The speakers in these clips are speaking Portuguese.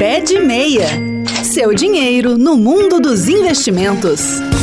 Pé de Meia. Seu dinheiro no mundo dos investimentos.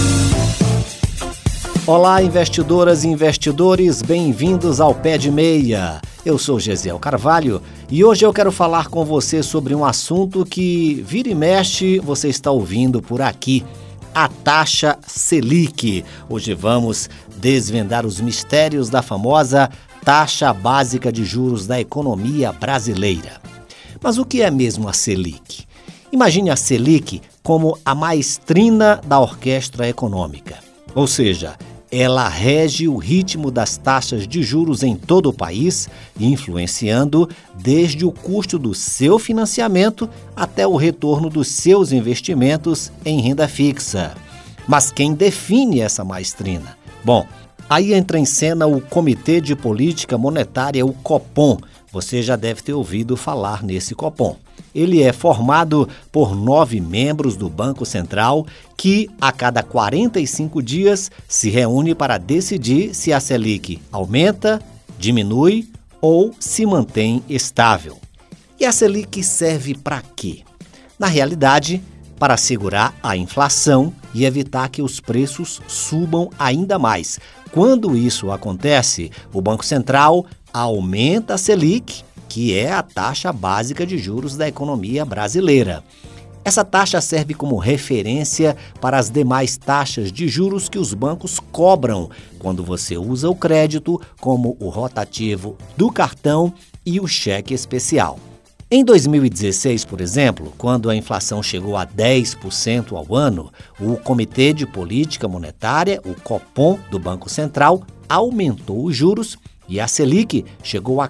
Olá, investidoras e investidores, bem-vindos ao Pé de Meia. Eu sou Gesiel Carvalho e hoje eu quero falar com você sobre um assunto que vira e mexe você está ouvindo por aqui, a taxa Selic. Hoje vamos desvendar os mistérios da famosa taxa básica de juros da economia brasileira. Mas o que é mesmo a Selic? Imagine a Selic como a maestrina da orquestra econômica, ou seja, ela rege o ritmo das taxas de juros em todo o país, influenciando desde o custo do seu financiamento até o retorno dos seus investimentos em renda fixa. Mas quem define essa maestrina? Bom, aí entra em cena o Comitê de Política Monetária, o Copom. Você já deve ter ouvido falar nesse Copom. Ele é formado por 9 membros do Banco Central que, a cada 45 dias, se reúne para decidir se a Selic aumenta, diminui ou se mantém estável. E a Selic serve para quê? Na realidade, para segurar a inflação e evitar que os preços subam ainda mais. Quando isso acontece, o Banco Central aumenta a Selic, que é a taxa básica de juros da economia brasileira. Essa taxa serve como referência para as demais taxas de juros que os bancos cobram quando você usa o crédito, como o rotativo do cartão e o cheque especial. Em 2016, por exemplo, quando a inflação chegou a 10% ao ano, o Comitê de Política Monetária, o Copom do Banco Central, aumentou os juros e a Selic chegou a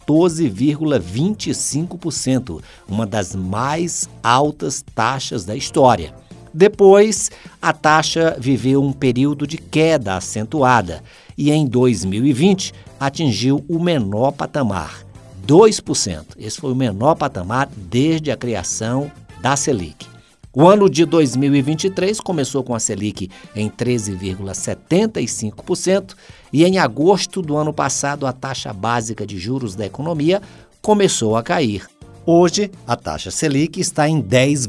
14,25%, uma das mais altas taxas da história. Depois, a taxa viveu um período de queda acentuada e em 2020 atingiu o menor patamar, 2%. Esse foi o menor patamar desde a criação da Selic. O ano de 2023 começou com a Selic em 13,75% e em agosto do ano passado a taxa básica de juros da economia começou a cair. Hoje, a taxa Selic está em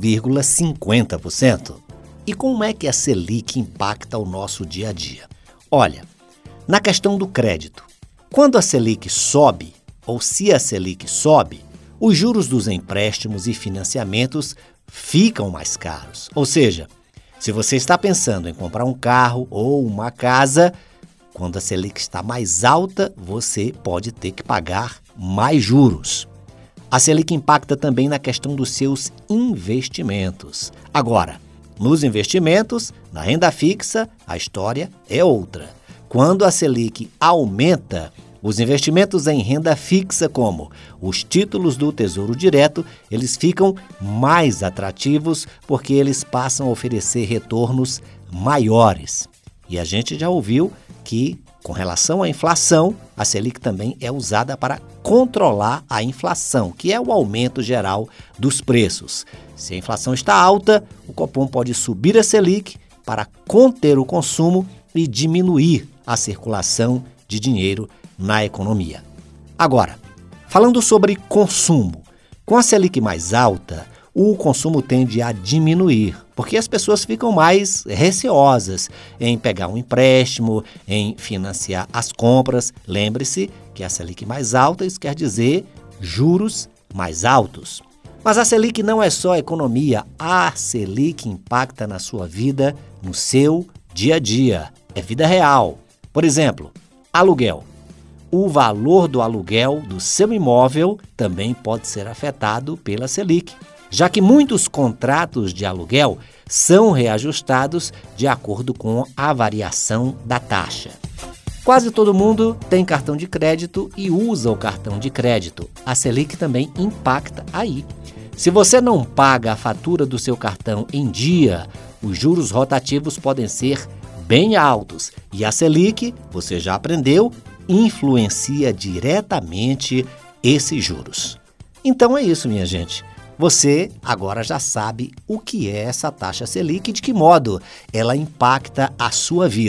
10,50%. E como é que a Selic impacta o nosso dia a dia? Olha, na questão do crédito, quando a Selic sobe, ou se a Selic sobe, os juros dos empréstimos e financiamentos ficam mais caros. Ou seja, se você está pensando em comprar um carro ou uma casa, quando a Selic está mais alta, você pode ter que pagar mais juros. A Selic impacta também na questão dos seus investimentos. Agora, nos investimentos, na renda fixa, a história é outra. Quando a Selic aumenta, os investimentos em renda fixa, como os títulos do Tesouro Direto, eles ficam mais atrativos porque eles passam a oferecer retornos maiores. E a gente já ouviu que, com relação à inflação, a Selic também é usada para controlar a inflação, que é o aumento geral dos preços. Se a inflação está alta, o Copom pode subir a Selic para conter o consumo e diminuir a circulação de dinheiro na economia. Agora, falando sobre consumo, com a Selic mais alta, o consumo tende a diminuir, porque as pessoas ficam mais receosas em pegar um empréstimo, em financiar as compras. Lembre-se que a Selic mais alta, isso quer dizer juros mais altos. Mas a Selic não é só economia, a Selic impacta na sua vida, no seu dia a dia, é vida real. Por exemplo, aluguel. O valor do aluguel do seu imóvel também pode ser afetado pela Selic, já que muitos contratos de aluguel são reajustados de acordo com a variação da taxa. Quase todo mundo tem cartão de crédito e usa o cartão de crédito. A Selic também impacta aí. Se você não paga a fatura do seu cartão em dia, os juros rotativos podem ser bem altos. E a Selic, você já aprendeu, influencia diretamente esses juros. Então é isso, minha gente. Você agora já sabe o que é essa taxa Selic e de que modo ela impacta a sua vida.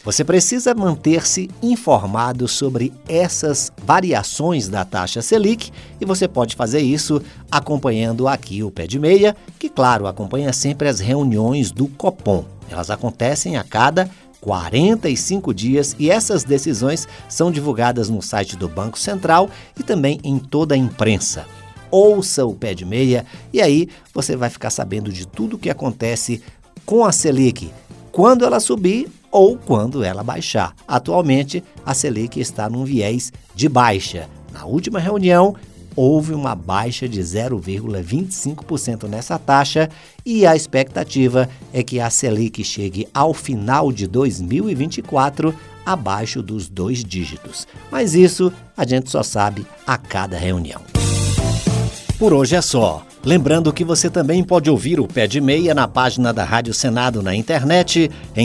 Você precisa manter-se informado sobre essas variações da taxa Selic e você pode fazer isso acompanhando aqui o Pé de Meia, que, claro, acompanha sempre as reuniões do Copom. Elas acontecem a cada 45 dias e essas decisões são divulgadas no site do Banco Central e também em toda a imprensa. Ouça o Pé de Meia e aí você vai ficar sabendo de tudo o que acontece com a Selic, quando ela subir ou quando ela baixar. Atualmente, a Selic está num viés de baixa. Na última reunião, houve uma baixa de 0,25% nessa taxa e a expectativa é que a Selic chegue ao final de 2024 abaixo dos 2 dígitos. Mas isso a gente só sabe a cada reunião. Por hoje é só. Lembrando que você também pode ouvir o Pé de Meia na página da Rádio Senado na internet, em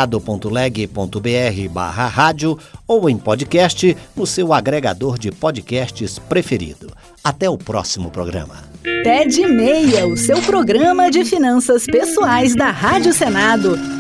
senado.leg.br/rádio ou em podcast no seu agregador de podcasts preferido. Até o próximo programa. Pé de Meia, o seu programa de finanças pessoais da Rádio Senado.